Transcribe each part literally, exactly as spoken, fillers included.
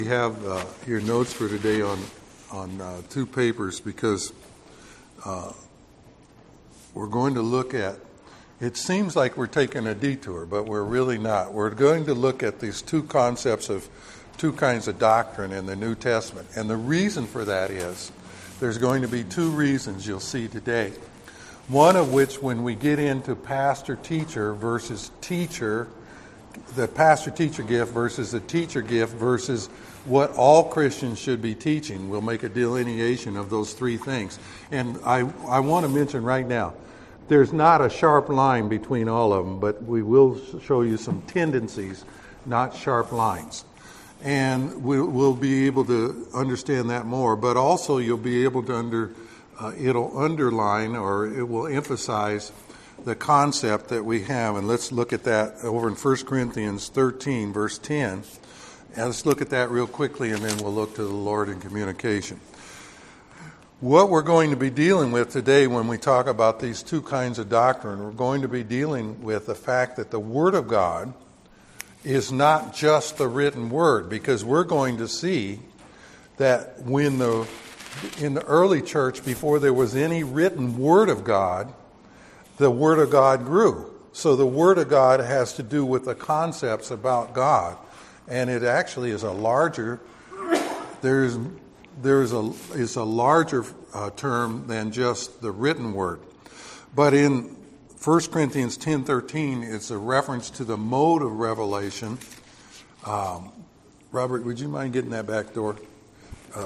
We have uh, your notes for today on on uh, two papers because uh, we're going to look at, it seems like we're taking a detour, but we're really not. We're going to look at these two concepts of two kinds of doctrine in the New Testament. And the reason for that is there's going to be two reasons you'll see today. One of which, when we get into pastor-teacher versus teacher, the pastor-teacher gift versus the teacher gift versus what all Christians should be teaching. We'll make a delineation of those three things. And I, I want to mention right now, there's not a sharp line between all of them, but we will show you some tendencies, not sharp lines. And we'll, we'll be able to understand that more, but also you'll be able to under, uh, it'll underline or it will emphasize the concept that we have. And let's look at that over in First Corinthians thirteen, verse ten. And let's look at that real quickly, and then we'll look to the Lord in communication. What we're going to be dealing with today when we talk about these two kinds of doctrine, we're going to be dealing with the fact that the Word of God is not just the written Word, because we're going to see that when the in the early church, before there was any written Word of God, the Word of God grew. So the Word of God has to do with the concepts about God. And it actually is a larger, there's there's a is a larger uh, term than just the written word. But in First Corinthians ten thirteen, it's a reference to the mode of revelation. Um, Robert, would you mind getting that back door? Uh,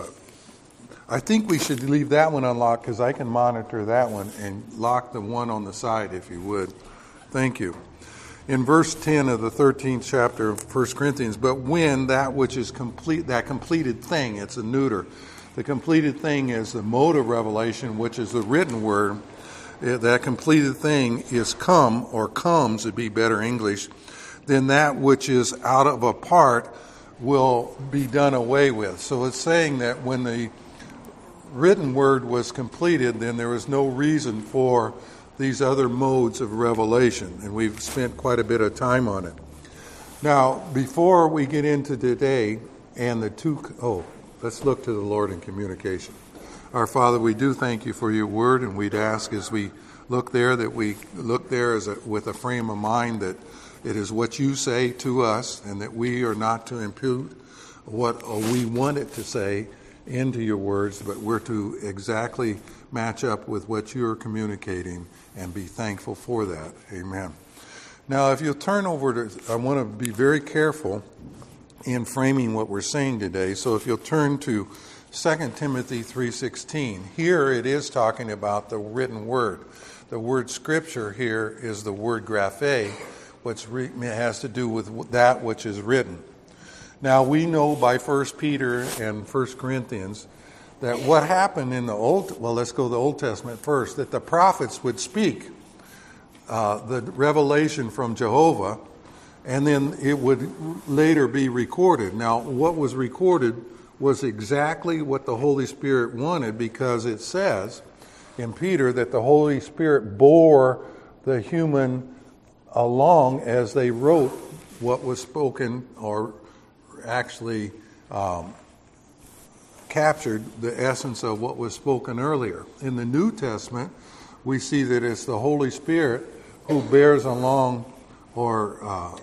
I think we should leave that one unlocked because I can monitor that one and lock the one on the side if you would. Thank you. In verse ten of the thirteenth chapter of First Corinthians, but when that which is complete, that completed thing, it's a neuter. The completed thing is the mode of revelation, which is the written word. That completed thing is come, or comes, would be better English, then that which is out of a part will be done away with. So it's saying that when the written word was completed, then there was no reason for these other modes of revelation, and we've spent quite a bit of time on it. Now, before we get into today and the two, oh, let's look to the Lord in communication. Our Father, we do thank you for your word, and we'd ask as we look there that we look there as a, with a frame of mind that it is what you say to us, and that we are not to impute what we want it to say into your words, but we're to exactly match up with what you're communicating and be thankful for that. Amen. Now, if you'll turn over to, I want to be very careful in framing what we're saying today. So if you'll turn to Second Timothy three sixteen, here it is talking about the written word. The word scripture here is the word graphe, which re- has to do with that which is written. Now, we know by First Peter and First Corinthians that what happened in the Old, well, let's go to the Old Testament first, that the prophets would speak uh, the revelation from Jehovah, and then it would later be recorded. Now, what was recorded was exactly what the Holy Spirit wanted, because it says in Peter that the Holy Spirit bore the human along as they wrote what was spoken, or actually um, captured the essence of what was spoken earlier. In the New Testament, we see that it's the Holy Spirit who bears along, or uh,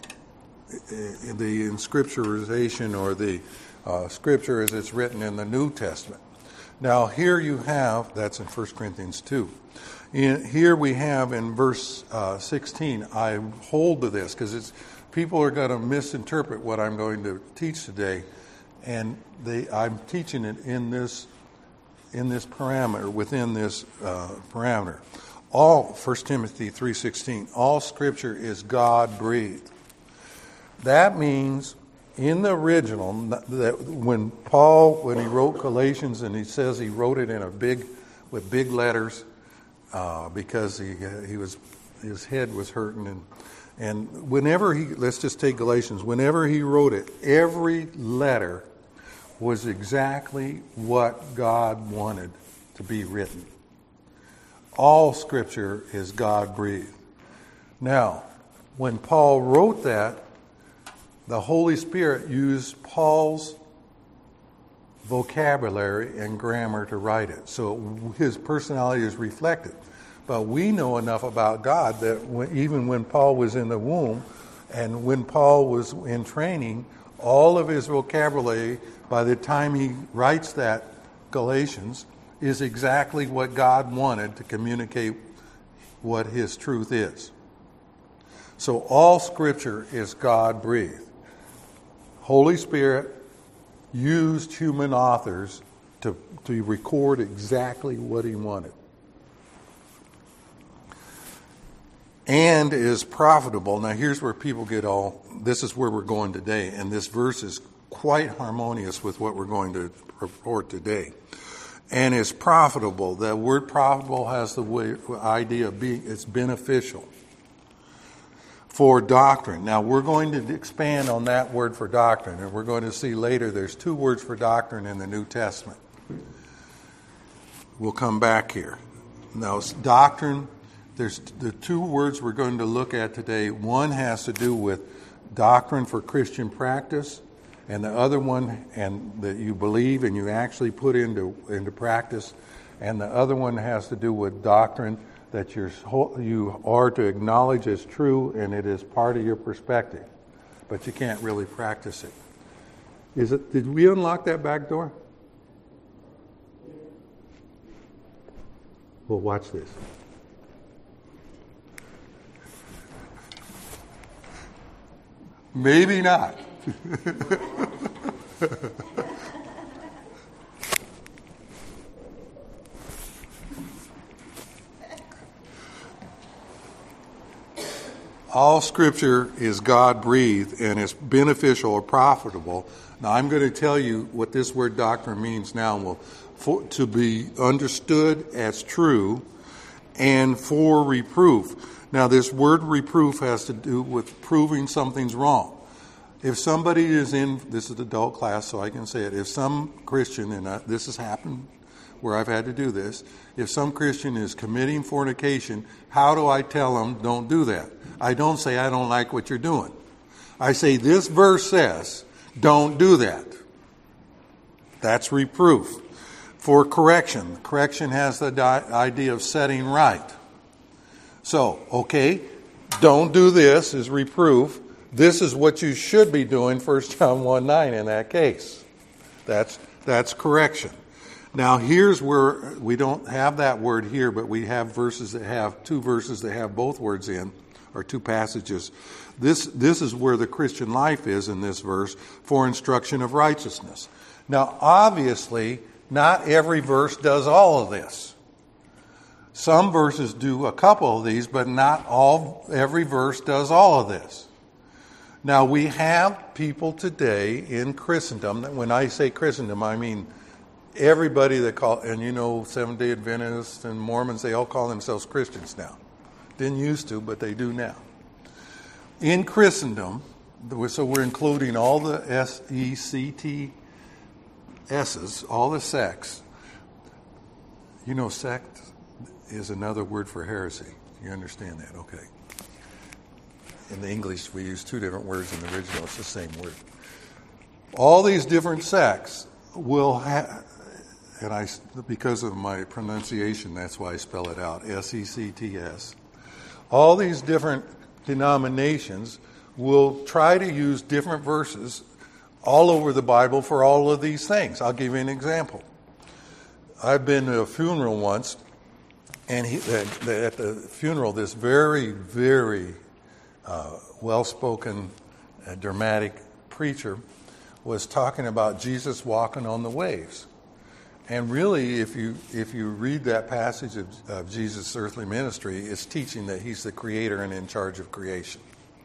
the inscripturization, or the uh, scripture as it's written in the New Testament. Now here you have, that's in First Corinthians two. In, here we have in verse uh, sixteen, I hold to this because it's people are going to misinterpret what I'm going to teach today, and they, I'm teaching it in this in this parameter, within this uh, parameter. All, First Timothy three sixteen, all Scripture is God-breathed. That means in the original, that when Paul, when he wrote Galatians, and he says he wrote it in a big, with big letters, uh, because he he was his head was hurting, and and whenever he, let's just take Galatians, whenever he wrote it, every letter was exactly what God wanted to be written. All Scripture is God-breathed. Now, when Paul wrote that, the Holy Spirit used Paul's vocabulary and grammar to write it. So his personality is reflected. But we know enough about God that when, even when Paul was in the womb and when Paul was in training, all of his vocabulary, by the time he writes that Galatians, is exactly what God wanted to communicate what his truth is. So all Scripture is God-breathed. Holy Spirit used human authors to, to record exactly what he wanted. And is profitable. Now here's where people get all, this is where we're going today, and this verse is quite harmonious with what we're going to report today. And is profitable. That word profitable has the way, idea of being, it's beneficial. For doctrine. Now we're going to expand on that word for doctrine, and we're going to see later there's two words for doctrine in the New Testament. We'll come back here. Now doctrine, there's the two words we're going to look at today. One has to do with doctrine for Christian practice, and the other one, and that you believe and you actually put into into practice, and the other one has to do with doctrine that you're you are to acknowledge as true, and it is part of your perspective, but you can't really practice it. Is it? Did we unlock that back door? Well, watch this. Maybe not. All Scripture is God-breathed and is beneficial or profitable. Now, I'm going to tell you what this word doctrine means now. Well, for, to be understood as true and for reproof. Now, this word reproof has to do with proving something's wrong. If somebody is in, this is adult class, so I can say it. If some Christian, and I, this has happened where I've had to do this, if some Christian is committing fornication, how do I tell them don't do that? I don't say I don't like what you're doing. I say this verse says don't do that. That's reproof. For correction, correction has the di- idea of setting right. So, okay, don't do this is reproof. This is what you should be doing, First John one nine in that case. That's that's correction. Now here's where we don't have that word here, but we have verses that have two verses that have both words in, or two passages. This this is where the Christian life is in this verse, for instruction of righteousness. Now obviously, not every verse does all of this. Some verses do a couple of these, but not all. Every verse does all of this. Now, we have people today in Christendom, when I say Christendom, I mean everybody that call, and you know, Seventh-day Adventists and Mormons, they all call themselves Christians now. Didn't used to, but they do now. In Christendom, so we're including all the S E C T S's, all the sects. You know, sect is another word for heresy. You understand that? Okay. In the English, we use two different words. In the original, it's the same word. All these different sects will have, and I, because of my pronunciation, that's why I spell it out, S E C T S. All these different denominations will try to use different verses all over the Bible for all of these things. I'll give you an example. I've been to a funeral once, and he, at the funeral, this very, very uh, well-spoken, uh, dramatic preacher was talking about Jesus walking on the waves. And really, if you if you read that passage of, of Jesus' earthly ministry, it's teaching that he's the creator and in charge of creation.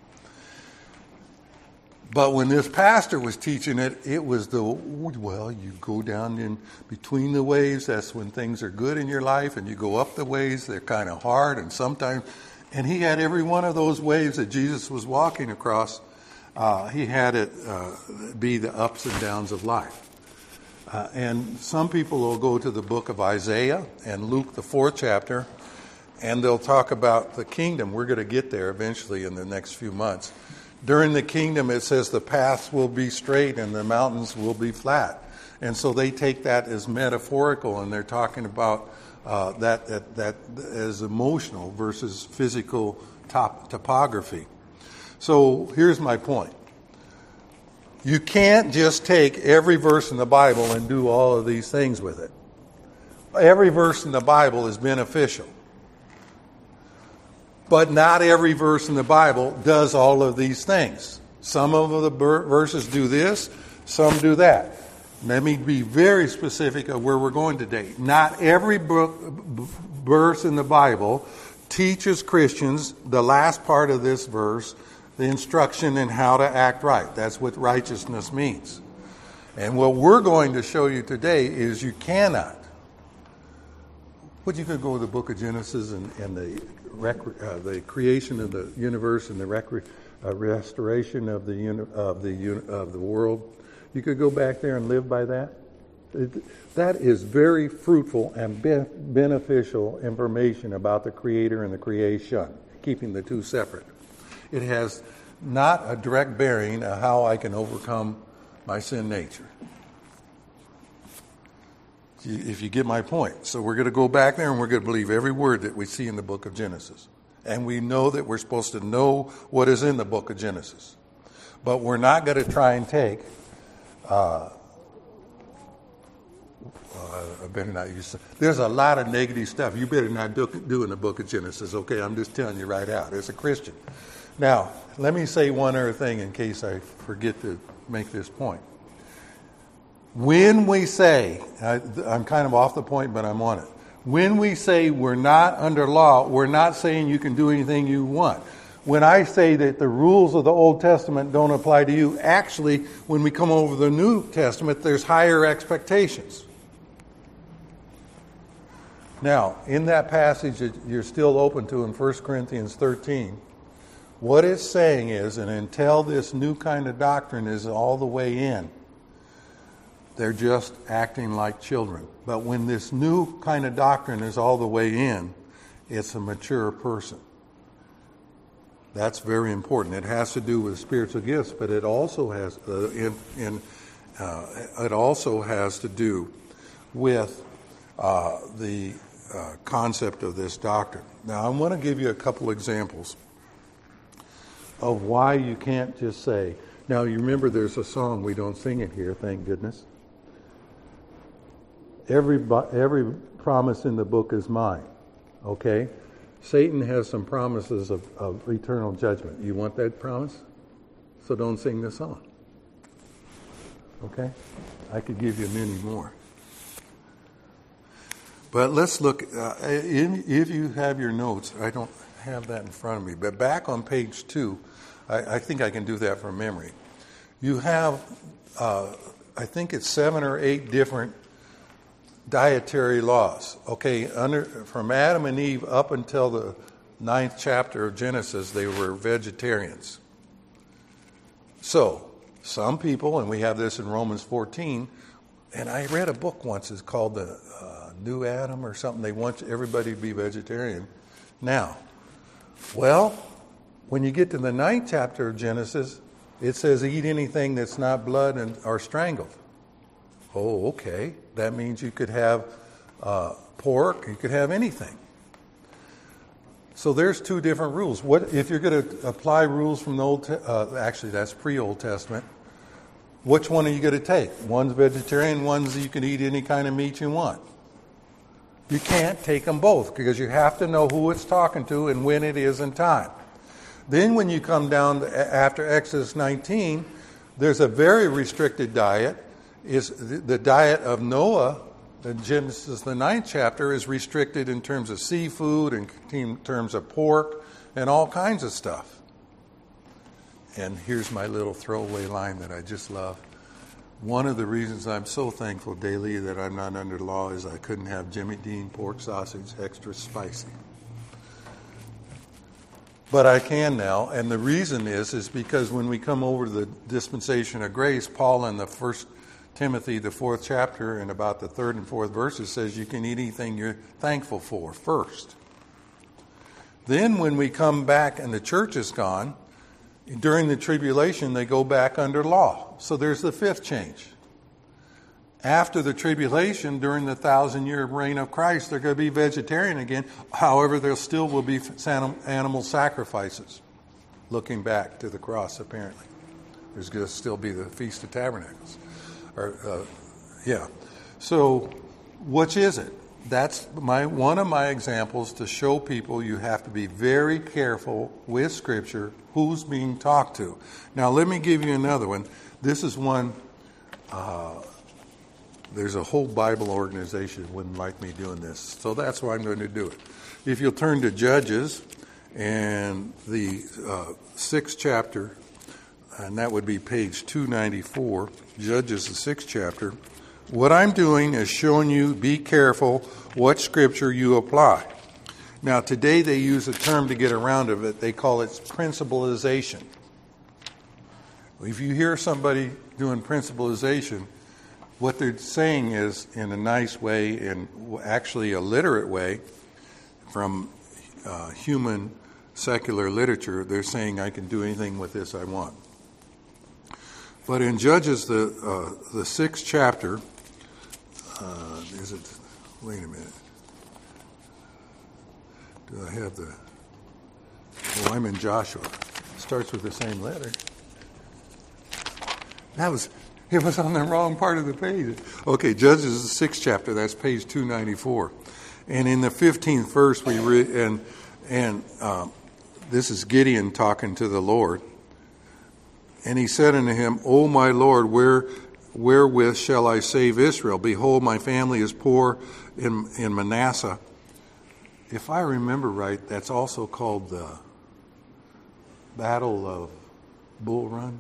But when this pastor was teaching it, it was the, well, you go down in between the waves, that's when things are good in your life, and you go up the waves, they're kind of hard, and sometimes, and he had every one of those waves that Jesus was walking across, uh, he had it uh, be the ups and downs of life. Uh, and some people will go to the book of Isaiah and Luke, the fourth chapter, and they'll talk about the kingdom. We're going to get there eventually in the next few months. During the kingdom, it says the paths will be straight and the mountains will be flat. And so they take that as metaphorical, and they're talking about uh, that, that, that as emotional versus physical top, topography. So here's my point. You can't just take every verse in the Bible and do all of these things with it. Every verse in the Bible is beneficial. But not every verse in the Bible does all of these things. Some of the verses do this, some do that. Let me be very specific of where we're going today. Not every book, verse in the Bible teaches Christians the last part of this verse, the instruction in how to act right. That's what righteousness means. And what we're going to show you today is you cannot. But you could go to the book of Genesis and, and the rec, uh, the creation of the universe and the rec, uh, restoration of the uni, of the of the world. You could go back there and live by that. It, that is very fruitful and be, beneficial information about the Creator and the creation, keeping the two separate. It has not a direct bearing on how I can overcome my sin nature. If you get my point. So we're going to go back there and we're going to believe every word that we see in the book of Genesis. And we know that we're supposed to know what is in the book of Genesis. But we're not going to try and take, uh, uh, I better not use, there's a lot of negative stuff you better not do, do in the book of Genesis, okay? I'm just telling you right out as a Christian. Now, let me say one other thing in case I forget to make this point. When we say, I, I'm kind of off the point, but I'm on it. When we say we're not under law, we're not saying you can do anything you want. When I say that the rules of the Old Testament don't apply to you, actually, when we come over the New Testament, there's higher expectations. Now, in that passage that you're still open to in First Corinthians thirteen, what it's saying is, and until this new kind of doctrine is all the way in, they're just acting like children. But when this new kind of doctrine is all the way in, it's a mature person. That's very important. It has to do with spiritual gifts, but it also has uh, in, in uh, it also has to do with uh, the uh, concept of this doctrine. Now, I want to give you a couple examples of why you can't just say. Now, you remember there's a song, we don't sing it here, thank goodness. Every every promise in the book is mine, okay? Satan has some promises of, of eternal judgment. You want that promise? So don't sing the song, okay? I could give you many more. But let's look, uh, if you have your notes, I don't have that in front of me, but back on page two, I, I think I can do that from memory. You have, uh, I think it's seven or eight different dietary laws. Okay, under from Adam and Eve up until the ninth chapter of Genesis, they were vegetarians. So, some people, and we have this in Romans fourteen, and I read a book once, it's called the uh, New Adam or something. They want everybody to be vegetarian. Now, well, when you get to the ninth chapter of Genesis, it says eat anything that's not blood and or strangled. Oh, okay. That means you could have uh, pork, you could have anything. So there's two different rules. What if you're going to apply rules from the Old? Te- uh, actually, that's pre-Old Testament. Which one are you going to take? One's vegetarian, one's you can eat any kind of meat you want. You can't take them both because you have to know who it's talking to and when it is in time. Then when you come down to, after Exodus nineteen, there's a very restricted diet. Is the diet of Noah, in Genesis the ninth chapter, is restricted in terms of seafood and in terms of pork and all kinds of stuff. And here's my little throwaway line that I just love. One of the reasons I'm so thankful daily that I'm not under law is I couldn't have Jimmy Dean pork sausage extra spicy. But I can now, and the reason is is because when we come over to the dispensation of grace, Paul in the first Timothy, the fourth chapter, and about the third and fourth verses says you can eat anything you're thankful for first. Then when we come back and the church is gone, during the tribulation they go back under law. So there's the fifth change. after the tribulation, during the thousand-year reign of Christ, they're going to be vegetarian again. However, there still will be animal sacrifices, looking back to the cross, apparently. There's going to still be the Feast of Tabernacles. Or, uh, yeah. So, which is it? That's my one of my examples to show people you have to be very careful with Scripture, who's being talked to. Now, let me give you another one. This is one, uh, there's a whole Bible organization that wouldn't like me doing this, so that's why I'm going to do it. If you'll turn to Judges and the uh, sixth chapter, and that would be page two ninety-four, Judges, the sixth chapter. What I'm doing is showing you, be careful what Scripture you apply. Now, today they use a term to get around of it. They call it principalization. If you hear somebody doing principalization, what they're saying is, in a nice way, and actually a literate way, from uh, human secular literature, they're saying, I can do anything with this I want. But in Judges, the uh, the sixth chapter, uh, is it, wait a minute. Do I have the, oh, I'm in Joshua. It starts with the same letter. That was, it was on the wrong part of the page. Okay, Judges, the sixth chapter, that's page two ninety-four. And in the fifteenth verse, we read, and, and um, this is Gideon talking to the Lord. And he said unto him, O my Lord, where, wherewith shall I save Israel? Behold, my family is poor in, in Manasseh. If I remember right, that's also called the Battle of Bull Run,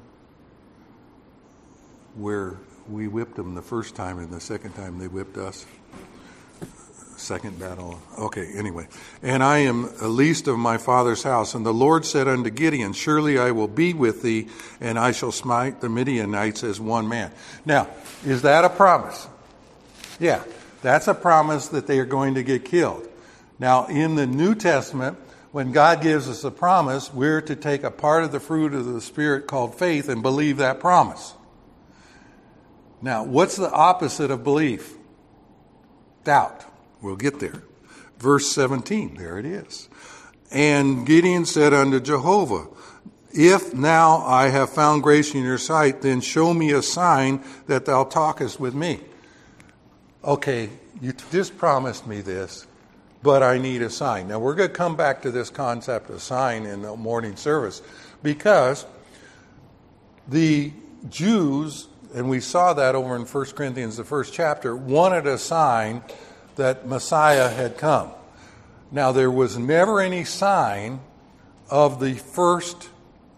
where we whipped them the first time, and the second time they whipped us. Second battle. Okay, anyway. And I am least of my father's house. And the Lord said unto Gideon, surely I will be with thee, and I shall smite the Midianites as one man. Now, is that a promise? Yeah, that's a promise that they are going to get killed. Now, in the New Testament, when God gives us a promise, we're to take a part of the fruit of the Spirit called faith and believe that promise. Now, what's the opposite of belief? Doubt. We'll get there. Verse seventeen, there it is. And Gideon said unto Jehovah, if now I have found grace in your sight, then show me a sign that thou talkest with me. Okay, you just promised me this, but I need a sign. Now, we're going to come back to this concept of sign in the morning service, because the Jews, and we saw that over in First Corinthians, the first chapter, wanted a sign that Messiah had come. Now, there was never any sign of the first,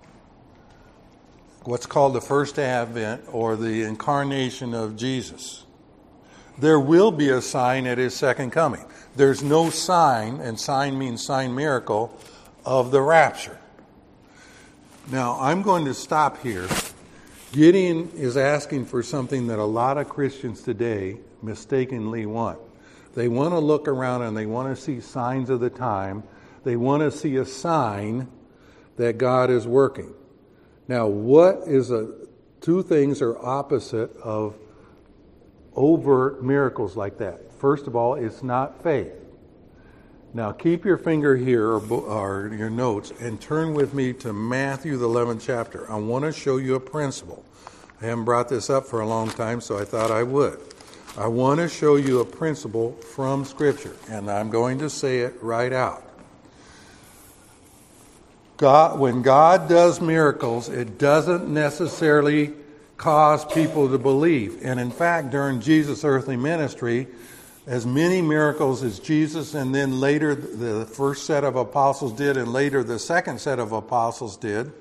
what's called the first advent, or the incarnation of Jesus. There will be a sign at his second coming. There's no sign, and sign means sign miracle, of the rapture. Now, I'm going to stop here. Gideon is asking for something that a lot of Christians today mistakenly want. They want to look around and they want to see signs of the time. They want to see a sign that God is working. Now, what is a two things are opposite of overt miracles like that? First of all, it's not faith. Now, keep your finger here or, or your notes and turn with me to Matthew, the eleventh chapter. I want to show you a principle. I haven't brought this up for a long time, so I thought I would. I want to show you a principle from Scripture, and I'm going to say it right out. God, when God does miracles, it doesn't necessarily cause people to believe. And in fact, during Jesus' earthly ministry, as many miracles as Jesus and then later the first set of apostles did and later the second set of apostles did,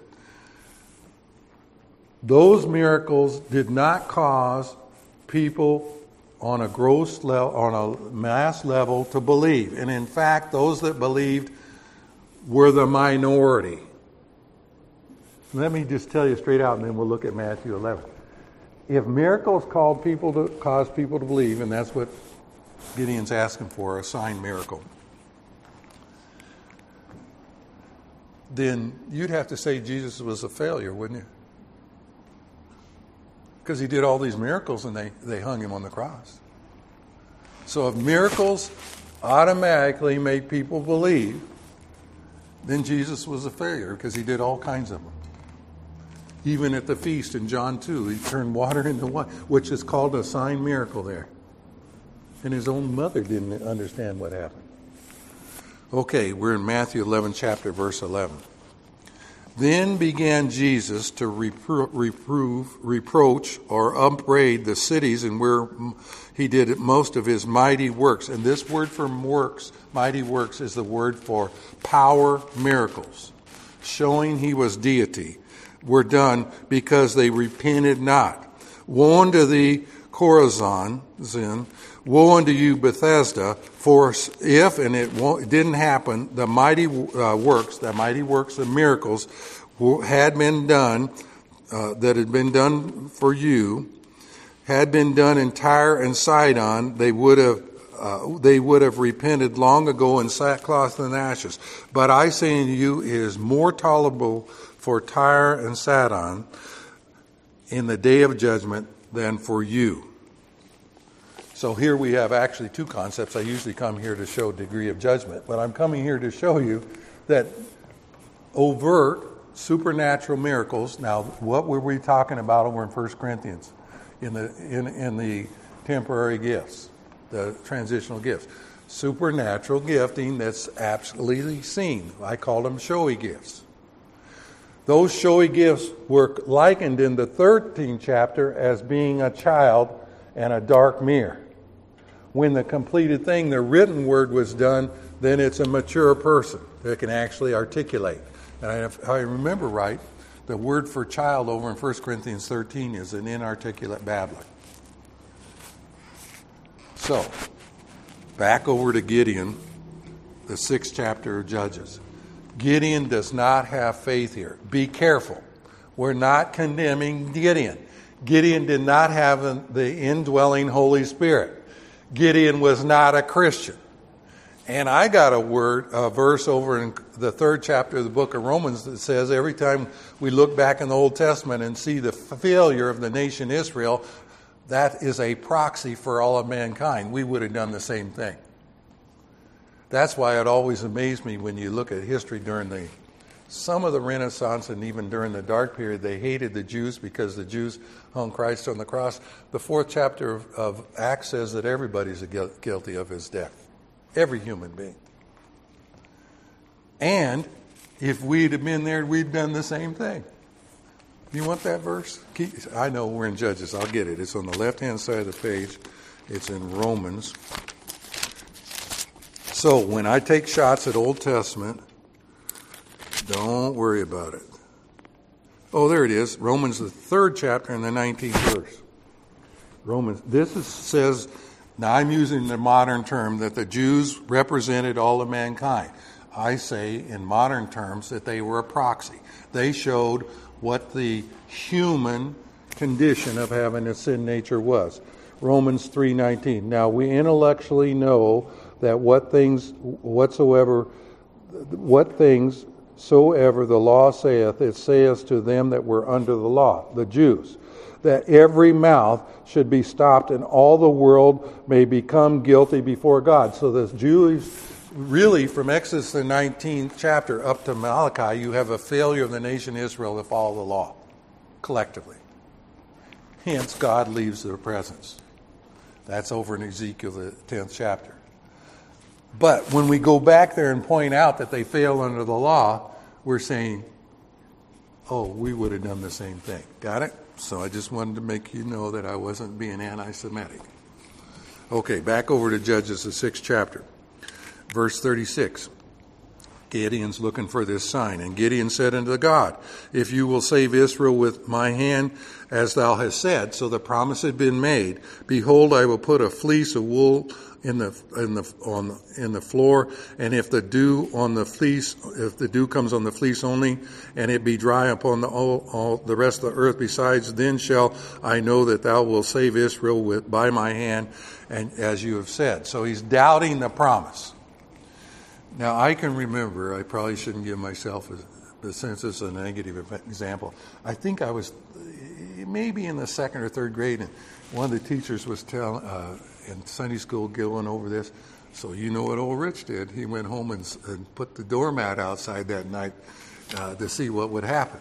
those miracles did not cause people on a gross level, on a mass level, to believe. And in fact, those that believed were the minority. Let me just tell you straight out, and then we'll look at Matthew eleven. If miracles called people to cause people to believe, and that's what Gideon's asking for, a sign miracle, then you'd have to say Jesus was a failure, wouldn't you? Because he did all these miracles and they, they hung him on the cross. So if miracles automatically make people believe, then Jesus was a failure because he did all kinds of them. Even at the feast in John two, he turned water into wine, which is called a sign miracle there. And his own mother didn't understand what happened. Okay, we're in Matthew eleven, chapter verse eleven. Then began Jesus to repro- reprove, reproach, or upbraid the cities and where he did most of his mighty works. And this word for works, mighty works, is the word for power miracles, showing he was deity, were done because they repented not. Woe unto thee, Chorazin, Zin, woe unto you, Bethesda, for if, and it, it didn't happen, the mighty uh, works, the mighty works, the miracles had been done, uh, that had been done for you, had been done in Tyre and Sidon, they would have uh, they would have repented long ago in sackcloth and ashes. But I say unto you, it is more tolerable for Tyre and Sidon in the day of judgment than for you. So here we have actually two concepts. I usually come here to show degree of judgment, but I'm coming here to show you that overt supernatural miracles. Now, what were we talking about over in First Corinthians in the in, in the temporary gifts, the transitional gifts? Supernatural gifting that's absolutely seen. I call them showy gifts. Those showy gifts were likened in the thirteenth chapter as being a child and a dark mirror. When the completed thing, the written word, was done, then it's a mature person that can actually articulate. And if I remember right, the word for child over in First Corinthians thirteen is an inarticulate babbler. So, back over to Gideon, the sixth chapter of Judges. Gideon does not have faith here. Be careful. We're not condemning Gideon. Gideon did not have the indwelling Holy Spirit. Gideon was not a Christian. And I got a word, a verse over in the third chapter of the book of Romans that says every time we look back in the Old Testament and see the failure of the nation Israel, that is a proxy for all of mankind. We would have done the same thing. That's why it always amazed me when you look at history during the some of the Renaissance and even during the dark period, they hated the Jews because the Jews hung Christ on the cross. The fourth chapter of, of Acts says that everybody's guilty of his death. Every human being. And if we'd have been there, we'd done the same thing. You want that verse? Keep, I know we're in Judges. I'll get it. It's on the left-hand side of the page. It's in Romans. So when I take shots at Old Testament, don't worry about it. Oh, there it is. Romans, the third chapter and the nineteenth verse. Romans. This is, says, now I'm using the modern term, that the Jews represented all of mankind. I say in modern terms that they were a proxy. They showed what the human condition of having a sin nature was. Romans three nineteen. Now we intellectually know that what things whatsoever, what things soever the law saith, it saith to them that were under the law, the Jews, that every mouth should be stopped and all the world may become guilty before God. So the Jews, really from Exodus the nineteenth chapter up to Malachi, you have a failure of the nation Israel to follow the law collectively. Hence, God leaves their presence. That's over in Ezekiel the tenth chapter. But when we go back there and point out that they fail under the law, we're saying, oh, we would have done the same thing. Got it? So I just wanted to make you know that I wasn't being anti-Semitic. Okay, back over to Judges, the sixth chapter. Verse thirty-six. Gideon's looking for this sign. And Gideon said unto God, if you will save Israel with my hand, as thou hast said, so the promise had been made, behold, I will put a fleece of wool in the in the on in the floor, and if the dew on the fleece, if the dew comes on the fleece only, and it be dry upon the all, all the rest of the earth besides, then shall I know that thou wilt save Israel with by my hand, and as you have said. So he's doubting the promise. Now I can remember, I probably shouldn't give myself a but since it's a negative example, I think I was maybe in the second or third grade, and one of the teachers was telling uh, in Sunday school going over this. So you know what old Rich did? He went home and, and put the doormat outside that night uh, to see what would happen.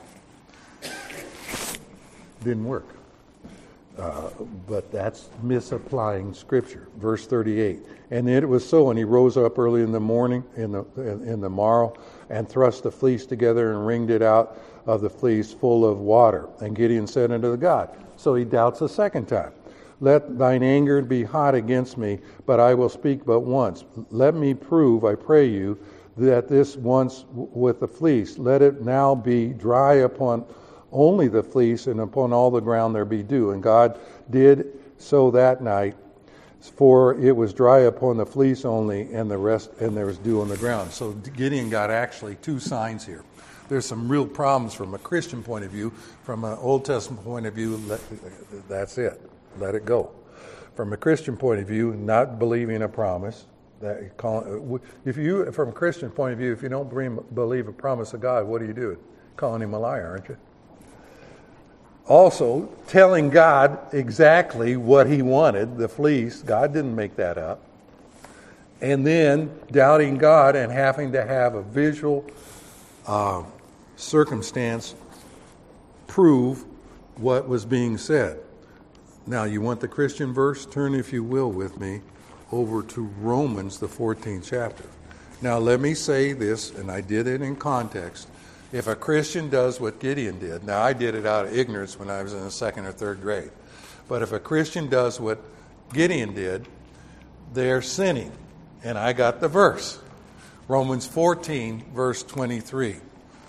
Didn't work. Uh, but that's misapplying Scripture. Verse thirty-eight. And it was so, and he rose up early in the morning, in the in the morrow, and thrust the fleece together and wringed it out of the fleece full of water. And Gideon said unto the God. So he doubts a second time. Let thine anger be hot against me, but I will speak but once. Let me prove, I pray you, that this once with the fleece, let it now be dry upon only the fleece, and upon all the ground there be dew. And God did so that night, for it was dry upon the fleece only, and the rest, and there was dew on the ground. So Gideon got actually two signs here. There's some real problems from a Christian point of view. From an Old Testament point of view, let, that's it. Let it go. From a Christian point of view, not believing a promise. That if you, from a Christian point of view, if you don't believe a promise of God, what are you doing? Calling him a liar, aren't you? Also, telling God exactly what he wanted, the fleece. God didn't make that up. And then doubting God and having to have a visual uh, circumstance prove what was being said. Now, you want the Christian verse? Turn, if you will, with me over to Romans, the fourteenth chapter. Now, let me say this, and I did it in context. If a Christian does what Gideon did, now I did it out of ignorance when I was in the second or third grade, but if a Christian does what Gideon did, they're sinning. And I got the verse. Romans fourteen, verse twenty-three.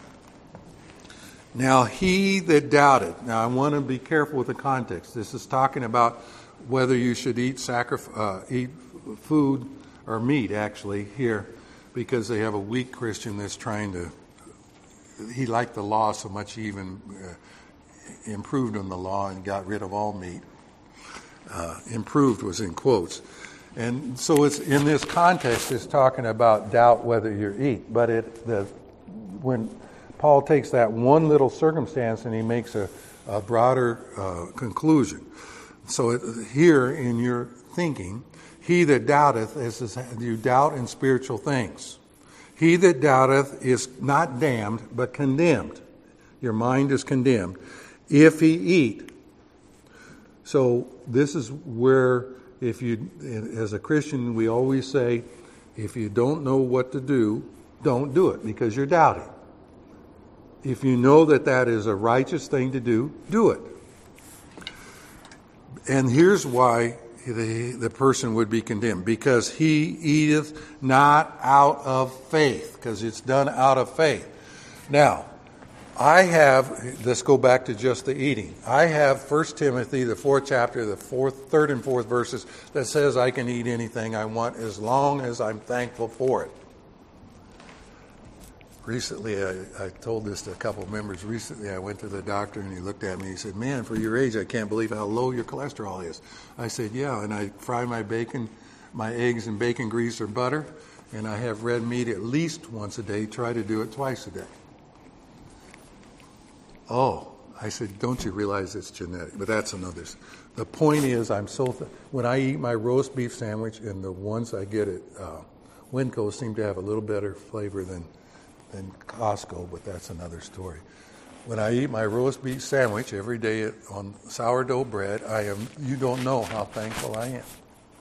Now he that doubted, now I want to be careful with the context. This is talking about whether you should eat sacrif- uh, eat food or meat, actually, here, because they have a weak Christian that's trying to, he liked the law so much he even uh, improved on the law and got rid of all meat. Uh, improved was in quotes. And so it's in this context, it's talking about doubt whether you eat. But it the when Paul takes that one little circumstance and he makes a, a broader uh, conclusion. So it, here in your thinking, he that doubteth, is you doubt in spiritual things. He that doubteth is not damned, but condemned. Your mind is condemned. If he eat. So this is where, if you, as a Christian, we always say, if you don't know what to do, don't do it, because you're doubting. If you know that that is a righteous thing to do, do it. And here's why the, the person would be condemned. Because he eateth not out of faith. Because it's done out of faith. Now, I have, let's go back to just the eating. I have First Timothy, the fourth chapter, the fourth, third and fourth verses that says I can eat anything I want as long as I'm thankful for it. Recently, I, I told this to a couple of members. Recently, I went to the doctor and he looked at me and he said, "Man, for your age, I can't believe how low your cholesterol is." I said, "Yeah," and I fry my bacon, my eggs in bacon grease or butter, and I have red meat at least once a day, try to do it twice a day. Oh, I said, don't you realize it's genetic? But that's another. The point is, I'm so, th- when I eat my roast beef sandwich, and the ones I get at uh, Winco seem to have a little better flavor than than Costco, but that's another story. When I eat my roast beef sandwich every day on sourdough bread, I am, you don't know how thankful I am.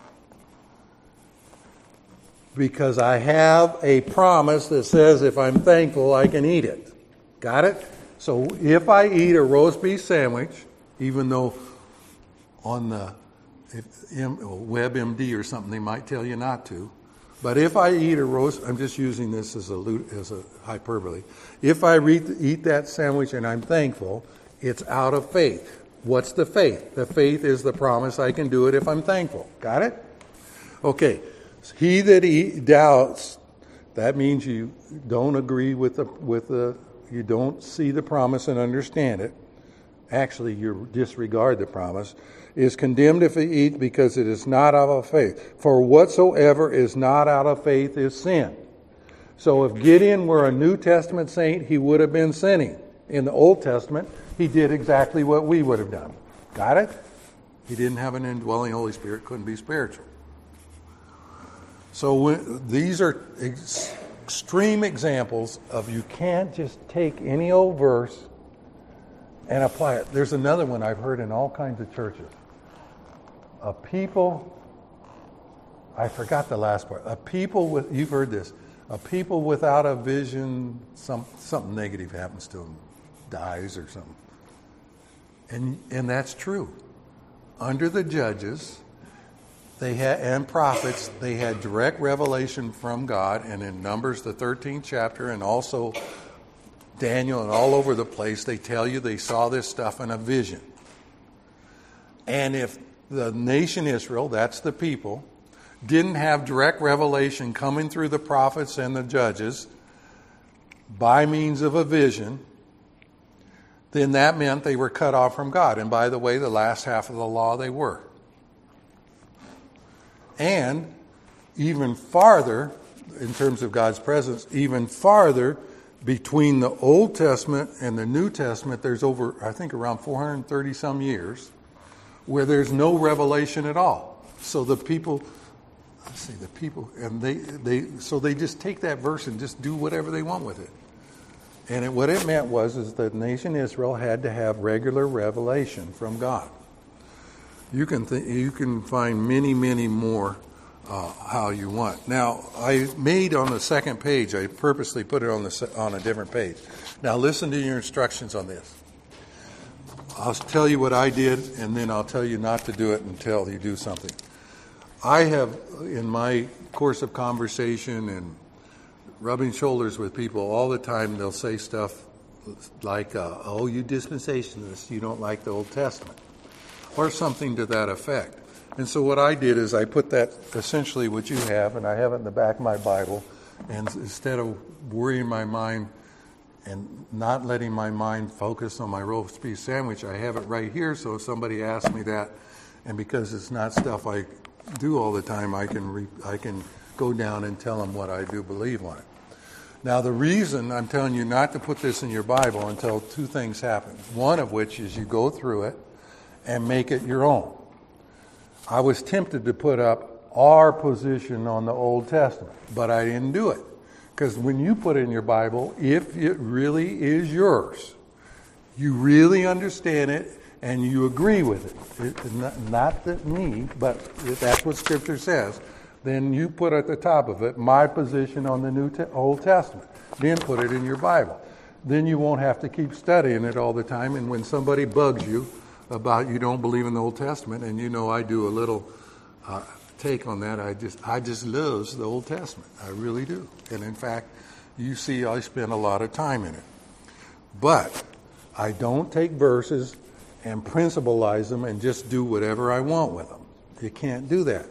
Because I have a promise that says if I'm thankful, I can eat it. Got it? So if I eat a roast beef sandwich, even though on the if WebMD or something they might tell you not to, but if I eat a roast, I'm just using this as a as a hyperbole. If I re- eat that sandwich and I'm thankful, it's out of faith. What's the faith? The faith is the promise I can do it if I'm thankful. Got it? Okay. He that eat, doubts, that means you don't agree with the with the you don't see the promise and understand it. Actually, you disregard the promise, is condemned if he eat, because it is not out of faith. For whatsoever is not out of faith is sin. So if Gideon were a New Testament saint, he would have been sinning. In the Old Testament, he did exactly what we would have done. Got it? He didn't have an indwelling Holy Spirit, couldn't be spiritual. So when, these are ex- extreme examples of you can't just take any old verse and apply it. There's another one I've heard in all kinds of churches. A people, I forgot the last part. A people with, you've heard this, a people without a vision, some something negative happens to them, dies or something. And and that's true. Under the judges, they had and prophets, they had direct revelation from God, and in Numbers, the thirteenth chapter, and also Daniel and all over the place, they tell you they saw this stuff in a vision. And if the nation Israel, that's the people, didn't have direct revelation coming through the prophets and the judges by means of a vision, then that meant they were cut off from God. And by the way, the last half of the law they were. And even farther, in terms of God's presence, even farther between the Old Testament and the New Testament, there's over, I think, around four hundred thirty some years where there's no revelation at all. So the people, let's see, the people, and they, they, so they just take that verse and just do whatever they want with it. And it, what it meant was is the nation Israel had to have regular revelation from God. You can th- you can find many, many more uh, how you want. Now, I made on the second page, I purposely put it on the se- on a different page. Now, listen to your instructions on this. I'll tell you what I did, and then I'll tell you not to do it until you do something. I have, in my course of conversation and rubbing shoulders with people all the time, they'll say stuff like, uh, oh, you dispensationalists, you don't like the Old Testament, or something to that effect. And so what I did is I put that, essentially what you have, and I have it in the back of my Bible, and instead of worrying my mind and not letting my mind focus on my roast beef sandwich, I have it right here, so if somebody asks me that, and because it's not stuff I do all the time, I can re- I can go down and tell them what I do believe on it. Now, the reason I'm telling you not to put this in your Bible until two things happen. One of which is you go through it and make it your own. I was tempted to put up our position on the Old Testament, but I didn't do it. Because when you put it in your Bible, if it really is yours, you really understand it and you agree with it. it not, not that me, but that's what Scripture says. Then you put at the top of it my position on the New Te- Old Testament. Then put it in your Bible. Then you won't have to keep studying it all the time. And when somebody bugs you about you don't believe in the Old Testament, and you know I do a little uh, take on that, I just I just love the Old Testament. I really do. And in fact, you see I spend a lot of time in it. But I don't take verses and principleize them and just do whatever I want with them. You can't do that.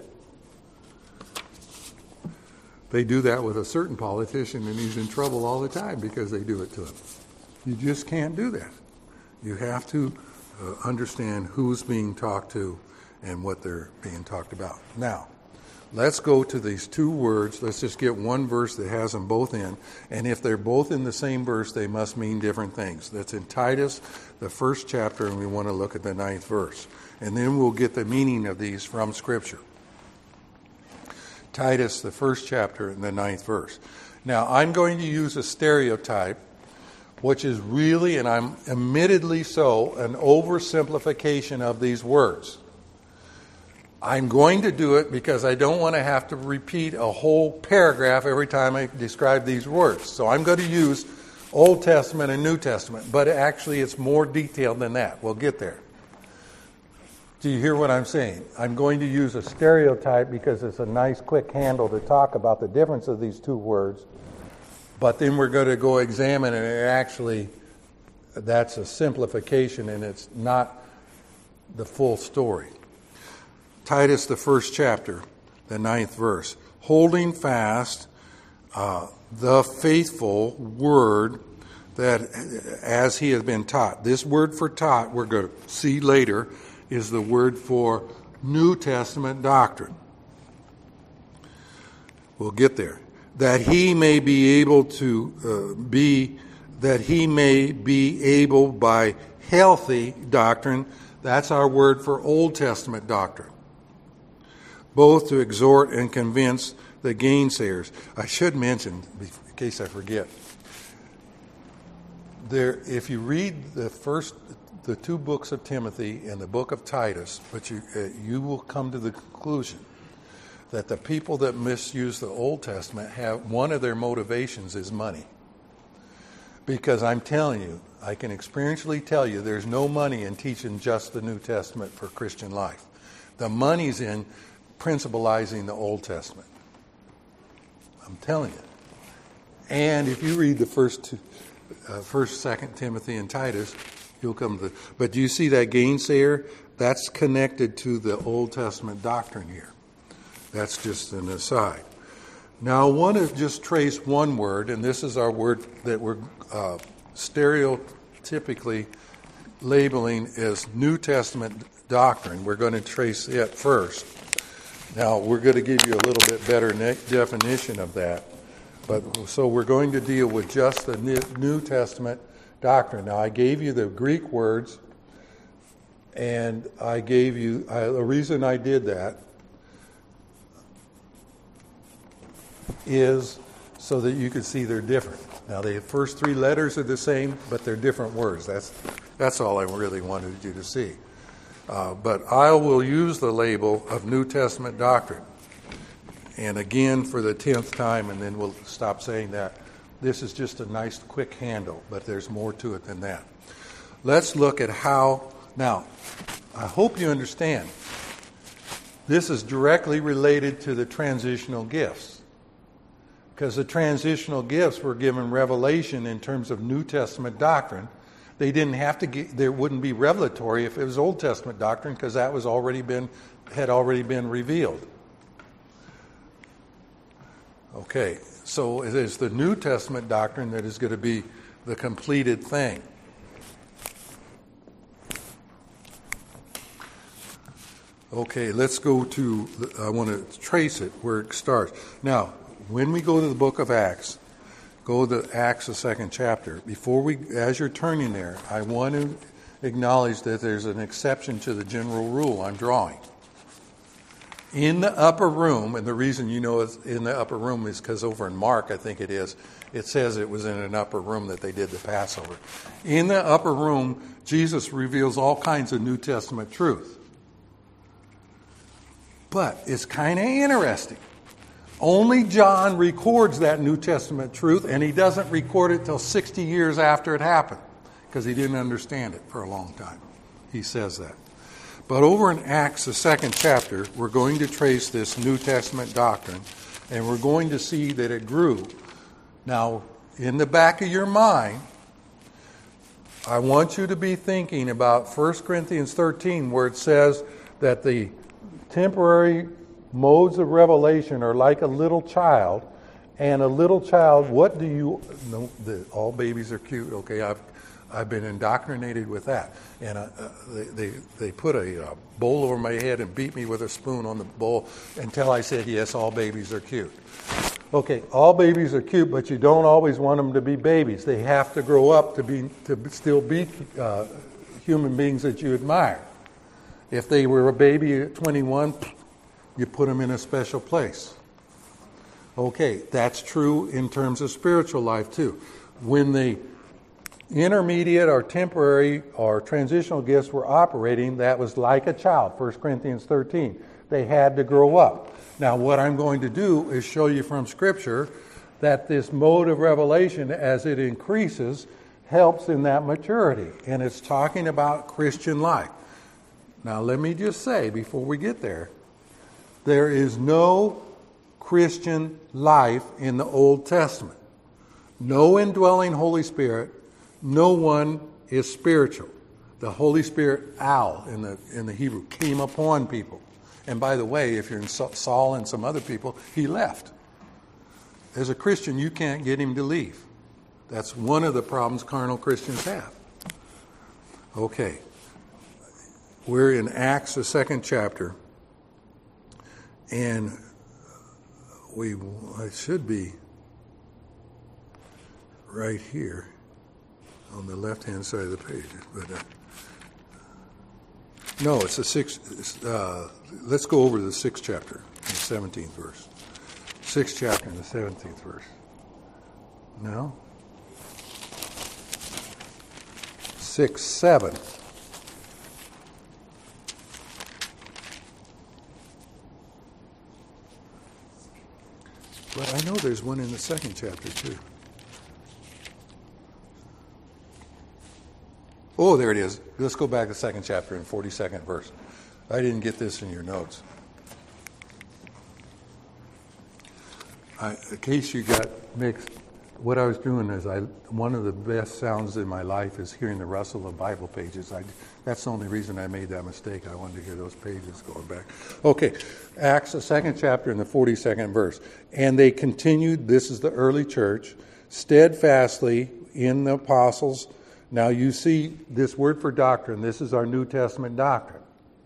They do that with a certain politician, and he's in trouble all the time because they do it to him. You just can't do that. You have to uh, understand who's being talked to and what they're being talked about. Now, let's go to these two words. Let's just get one verse that has them both in. And if they're both in the same verse, they must mean different things. That's in Titus, the first chapter, and we want to look at the ninth verse. And then we'll get the meaning of these from Scripture. Titus, the first chapter, and the ninth verse. Now, I'm going to use a stereotype, which is really, and I'm admittedly so, an oversimplification of these words. I'm going to do it because I don't want to have to repeat a whole paragraph every time I describe these words. So I'm going to use Old Testament and New Testament, but actually it's more detailed than that. We'll get there. Do you hear what I'm saying? I'm going to use a stereotype because it's a nice quick handle to talk about the difference of these two words, but then we're going to go examine it, and it actually, that's a simplification and it's not the full story. Titus, the first chapter, the ninth verse. Holding fast uh, the faithful word that as he has been taught. This word for taught, we're going to see later, is the word for New Testament doctrine. We'll get there. that he may be able to uh, be, that he may be able by healthy doctrine, that's our word for Old Testament doctrine, both to exhort and convince the gainsayers. I should mention, in case I forget, there, if you read the first, the two books of Timothy and the book of Titus, but you uh, you will come to the conclusion that the people that misuse the Old Testament have, one of their motivations is money. Because I'm telling you, I can experientially tell you, there's no money in teaching just the New Testament for Christian life. The money's in principalizing the Old Testament. I'm telling you. And if you read the first, two, uh, first, second Timothy and Titus, you'll come to the, but do you see that gainsayer? That's connected to the Old Testament doctrine here. That's just an aside. Now, I want to just trace one word, and this is our word that we're uh, stereotypically labeling as New Testament doctrine. We're going to trace it first. Now, we're going to give you a little bit better ne- definition of that. But so we're going to deal with just the New Testament doctrine. Now, I gave you the Greek words, and I gave you I, the reason I did that is so that you could see they're different. Now, the first three letters are the same, but they're different words. That's that's all I really wanted you to see. Uh, but I will use the label of New Testament doctrine. And again, for the tenth time, and then we'll stop saying that. This is just a nice, quick handle, but there's more to it than that. Let's look at how... Now, I hope you understand. This is directly related to the transitional gifts. Because the transitional gifts were given revelation in terms of New Testament doctrine. They didn't have to get, there wouldn't be revelatory if it was Old Testament doctrine, because that was already been had already been revealed. Okay, so it is the New Testament doctrine that is going to be the completed thing. Okay, let's go to, I want to trace it where it starts. Now, when we go to the book of Acts, go to Acts, the second chapter. Before we, as you're turning there, I want to acknowledge that there's an exception to the general rule I'm drawing. In the upper room, and the reason you know it's in the upper room is because over in Mark, I think it is, it says it was in an upper room that they did the Passover. In the upper room, Jesus reveals all kinds of New Testament truth. But it's kind of interesting. Only John records that New Testament truth, and he doesn't record it till sixty years after it happened, because he didn't understand it for a long time. He says that. But over in Acts, the second chapter, we're going to trace this New Testament doctrine, and we're going to see that it grew. Now, in the back of your mind, I want you to be thinking about First Corinthians thirteen, where it says that the temporary modes of revelation are like a little child, and a little child, what do you, no, the, all babies are cute, okay, I've I've been indoctrinated with that. And uh, they, they they put a uh, bowl over my head and beat me with a spoon on the bowl until I said, yes, all babies are cute. Okay, all babies are cute, but you don't always want them to be babies. They have to grow up to be to still be uh, human beings that you admire. If they were a baby at twenty-one, you put them in a special place. Okay, that's true in terms of spiritual life too. When the intermediate or temporary or transitional gifts were operating, that was like a child, First Corinthians thirteen. They had to grow up. Now, what I'm going to do is show you from Scripture that this mode of revelation, as it increases, helps in that maturity. And it's talking about Christian life. Now, let me just say, before we get there, there is no Christian life in the Old Testament. No indwelling Holy Spirit. No one is spiritual. The Holy Spirit, al, in the in the Hebrew, came upon people. And by the way, if you're in Saul and some other people, he left. As a Christian, you can't get him to leave. That's one of the problems carnal Christians have. Okay. We're in Acts, the second chapter. And we, it should be right here on the left-hand side of the page. But uh, no, it's the sixth. Uh, let's go over to the sixth chapter, the seventeenth verse. Sixth chapter and the seventeenth verse. No. Six, seven. But I know there's one in the second chapter too. Oh, there it is. Let's go back to the second chapter and forty-second verse. I didn't get this in your notes. I, in case you got mixed, what I was doing is I one of the best sounds in my life is hearing the rustle of Bible pages. I, that's the only reason I made that mistake. I wanted to hear those pages going back. Okay, Acts, the second chapter and the forty-second verse. And they continued, this is the early church, steadfastly in the apostles. Now you see this word for doctrine. This is our New Testament doctrine.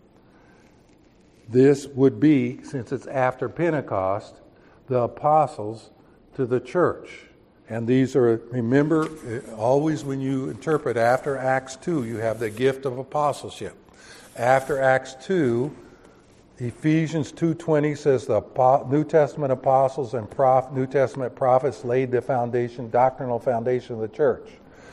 This would be, since it's after Pentecost, the apostles to the church. And these are, remember, always when you interpret after Acts two, you have the gift of apostleship. After Acts two, Ephesians two twenty says the New Testament apostles and prof, New Testament prophets laid the foundation, doctrinal foundation of the church.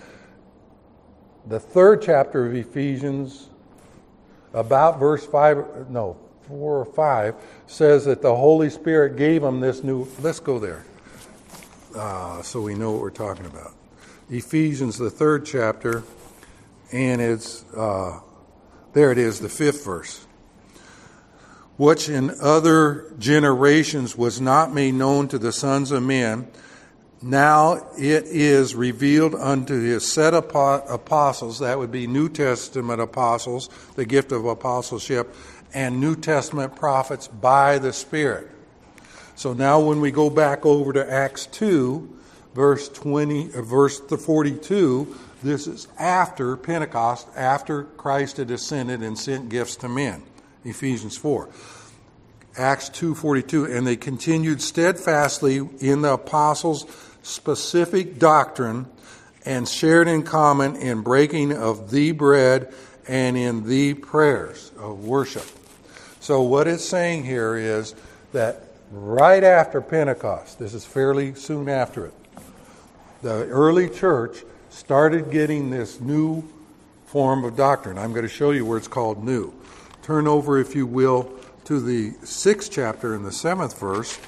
The third chapter of Ephesians, about verse five, no, four or five, says that the Holy Spirit gave them this new, let's go there, uh, so we know what we're talking about. Ephesians, the third chapter, and it's, uh, there it is, the fifth verse. Which in other generations was not made known to the sons of men, now it is revealed unto his set apostles, that would be New Testament apostles, the gift of apostleship, and New Testament prophets by the Spirit. So now when we go back over to Acts two, verse twenty, uh, verse forty-two, this is after Pentecost, after Christ had ascended and sent gifts to men. Ephesians four. Acts two forty-two, and they continued steadfastly in the apostles' specific doctrine and shared in common in breaking of the bread and in the prayers of worship. So what it's saying here is that right after Pentecost, this is fairly soon after it, the early church started getting this new form of doctrine. I'm going to show you where it's called new. Turn over, if you will, to the sixth chapter and the seventh verse.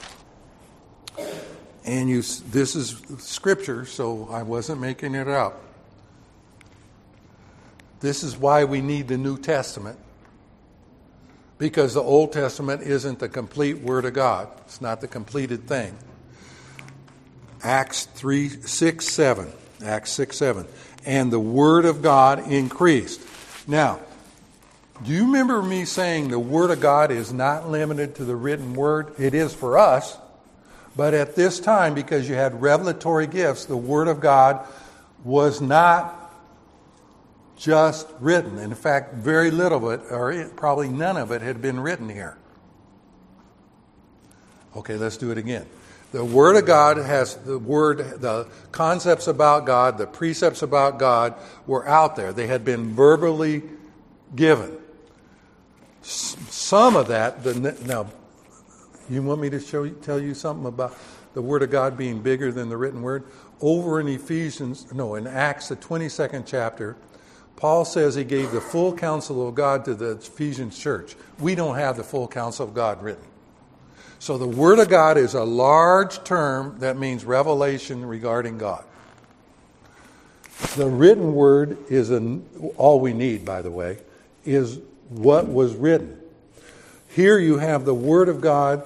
And you, this is scripture, so I wasn't making it up. This is why we need the New Testament. Because the Old Testament isn't the complete Word of God. It's not the completed thing. Acts three, six, seven. Acts six, seven. And the Word of God increased. Now, do you remember me saying the Word of God is not limited to the written Word? It is for us. But at this time, because you had revelatory gifts, the Word of God was not just written. In fact, very little of it, or it, probably none of it, had been written here. Okay, let's do it again. The Word of God has the word, the concepts about God, the precepts about God were out there. They had been verbally given. Some of that, the, now, you want me to show you, tell you something about the Word of God being bigger than the written Word? Over in Ephesians, no, in Acts, the twenty-second chapter, Paul says he gave the full counsel of God to the Ephesians church. We don't have the full counsel of God written. So the Word of God is a large term that means revelation regarding God. The written Word is an, all we need, by the way, is what was written. Here you have the Word of God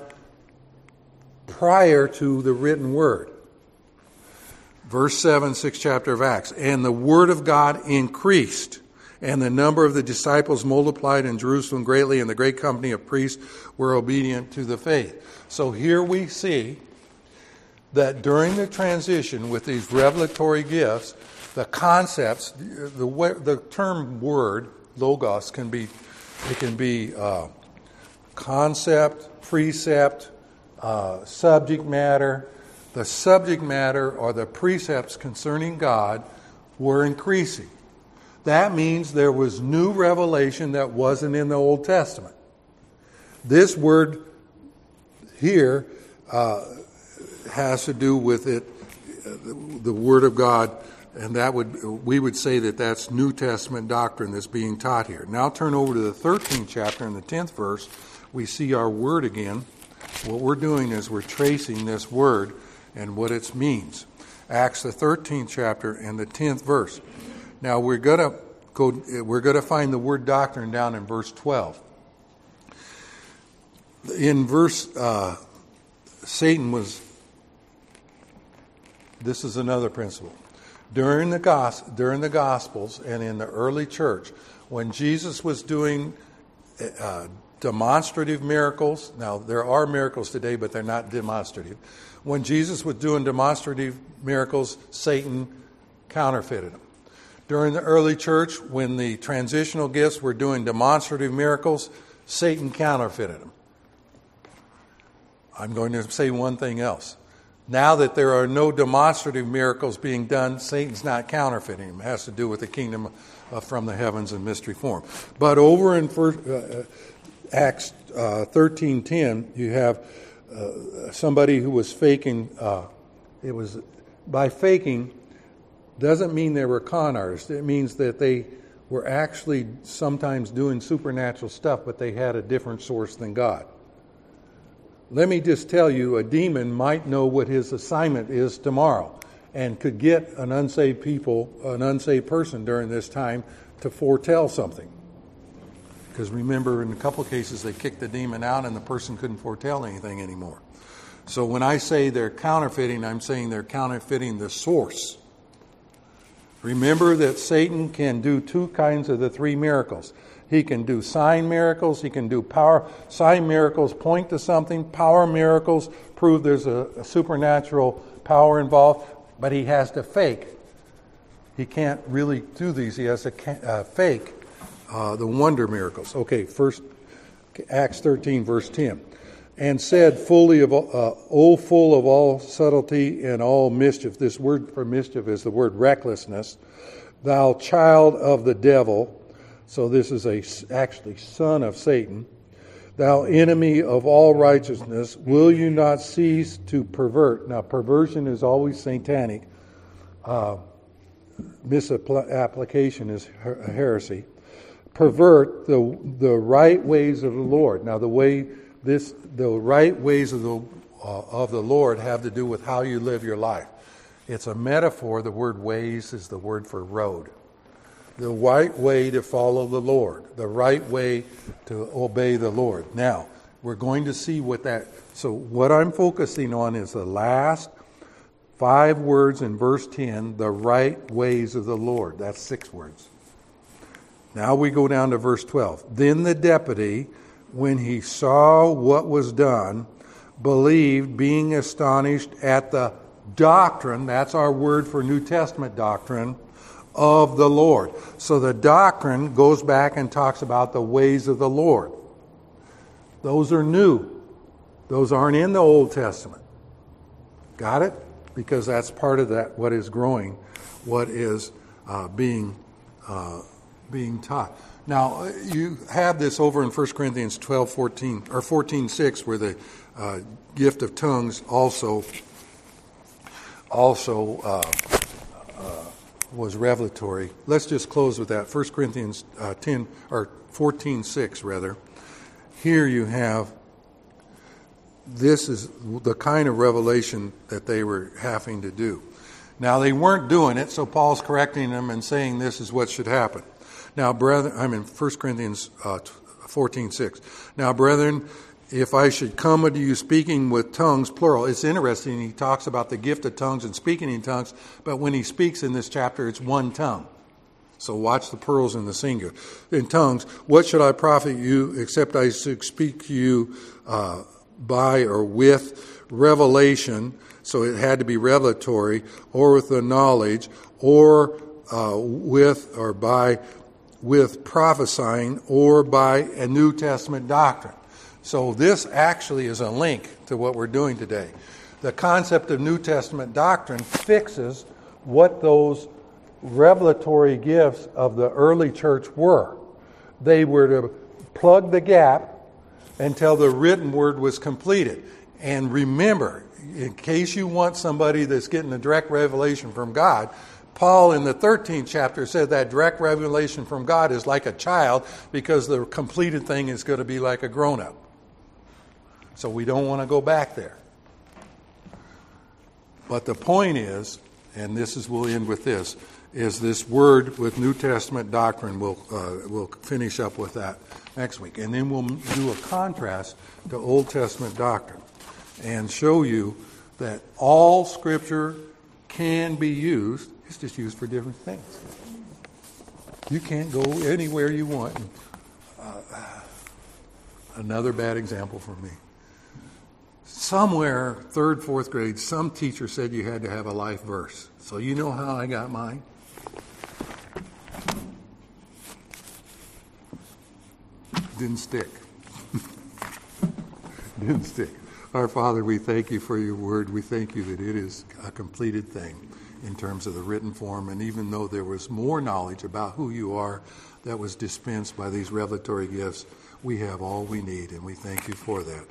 prior to the written Word. Verse seven, sixth chapter of Acts. And the Word of God increased, and the number of the disciples multiplied in Jerusalem greatly, and the great company of priests were obedient to the faith. So here we see that during the transition with these revelatory gifts, the concepts, the, the term word, logos, can be, it can be uh, concept, precept, uh, subject matter, the subject matter or the precepts concerning God were increasing. That means there was new revelation that wasn't in the Old Testament. This word here uh, has to do with it, the Word of God, and that would we would say that that's New Testament doctrine that's being taught here. Now turn over to the thirteenth chapter and the tenth verse. We see our word again. What we're doing is we're tracing this word and what it means. Acts the thirteenth chapter and the tenth verse. Now we're gonna go. We're gonna find the word doctrine down in verse twelve. In verse, uh, Satan was. This is another principle. During the gos- during the Gospels and in the early church, when Jesus was doing uh, demonstrative miracles, now there are miracles today, but they're not demonstrative. When Jesus was doing demonstrative miracles, Satan counterfeited them. During the early church, when the transitional gifts were doing demonstrative miracles, Satan counterfeited them. I'm going to say one thing else. Now that there are no demonstrative miracles being done, Satan's not counterfeiting them. It has to do with the kingdom uh, from the heavens in mystery form. But over in first, uh, Acts uh, thirteen ten, you have uh, somebody who was faking. Uh, it was by faking doesn't mean they were con artists. It means that they were actually sometimes doing supernatural stuff, but they had a different source than God. Let me just tell you, a demon might know what his assignment is tomorrow and could get an unsaved people, an unsaved person during this time to foretell something. Because remember, in a couple of cases, they kicked the demon out and the person couldn't foretell anything anymore. So when I say they're counterfeiting, I'm saying they're counterfeiting the source. Remember that Satan can do two kinds of the three miracles. He can do sign miracles. He can do power. Sign miracles point to something. Power miracles prove there's a, a supernatural power involved. But he has to fake. He can't really do these. He has to uh, fake uh, the wonder miracles. Okay, first Acts thirteen, verse ten. And said, fully of, uh, oh, full of all subtlety and all mischief. This word for mischief is the word recklessness. Thou child of the devil. So this is a actually son of Satan. Thou enemy of all righteousness, will you not cease to pervert? Now, perversion is always satanic. Uh, misapplication is her- heresy. Pervert the the right ways of the Lord. Now, the way this the right ways of the uh, of the Lord have to do with how you live your life. It's a metaphor. The word ways is the word for road. The right way to follow the Lord. The right way to obey the Lord. Now, we're going to see what that... So what I'm focusing on is the last five words in verse ten, the right ways of the Lord. That's six words. Now we go down to verse twelve. Then the deputy, when he saw what was done, believed, being astonished at the doctrine, that's our word for New Testament doctrine, of the Lord. So the doctrine goes back and talks about the ways of the Lord. Those are new. Those aren't in the Old Testament. Got it? Because that's part of that, what is growing, what is uh, being uh, being taught. Now, you have this over in First Corinthians twelve, fourteen, or fourteen, six, where the uh, gift of tongues also also uh, uh, was revelatory. Let's just close with that. First Corinthians uh, ten or fourteen, six, rather. Here you have, this is the kind of revelation that they were having to do. Now, they weren't doing it, so Paul's correcting them and saying this is what should happen. Now, brethren, I'm in First Corinthians uh, fourteen, six. Now, brethren, if I should come unto you speaking with tongues, plural. It's interesting, he talks about the gift of tongues and speaking in tongues, but when he speaks in this chapter, it's one tongue. So watch the plurals in the singular. In tongues, what should I profit you except I should speak to you uh, by or with revelation, so it had to be revelatory, or with the knowledge, or uh, with or by with prophesying, or by a New Testament doctrine. So this actually is a link to what we're doing today. the concept of New Testament doctrine fixes what those revelatory gifts of the early church were. They were to plug the gap until the written word was completed. And remember, in case you want somebody that's getting a direct revelation from God, Paul in the thirteenth chapter said that direct revelation from God is like a child because the completed thing is going to be like a grown-up. So we don't want to go back there. But the point is, and this is we'll end with this, is this word with New Testament doctrine. We'll uh, we'll finish up with that next week, and then we'll do a contrast to Old Testament doctrine and show you that all Scripture can be used. It's just used for different things. You can't go anywhere you want. Uh, another bad example for me. Somewhere, third, fourth grade, some teacher said you had to have a life verse. So you know how I got mine? Didn't stick. Didn't stick. Our Father, we thank you for your word. We thank you that it is a completed thing in terms of the written form. And even though there was more knowledge about who you are that was dispensed by these revelatory gifts, we have all we need, and we thank you for that.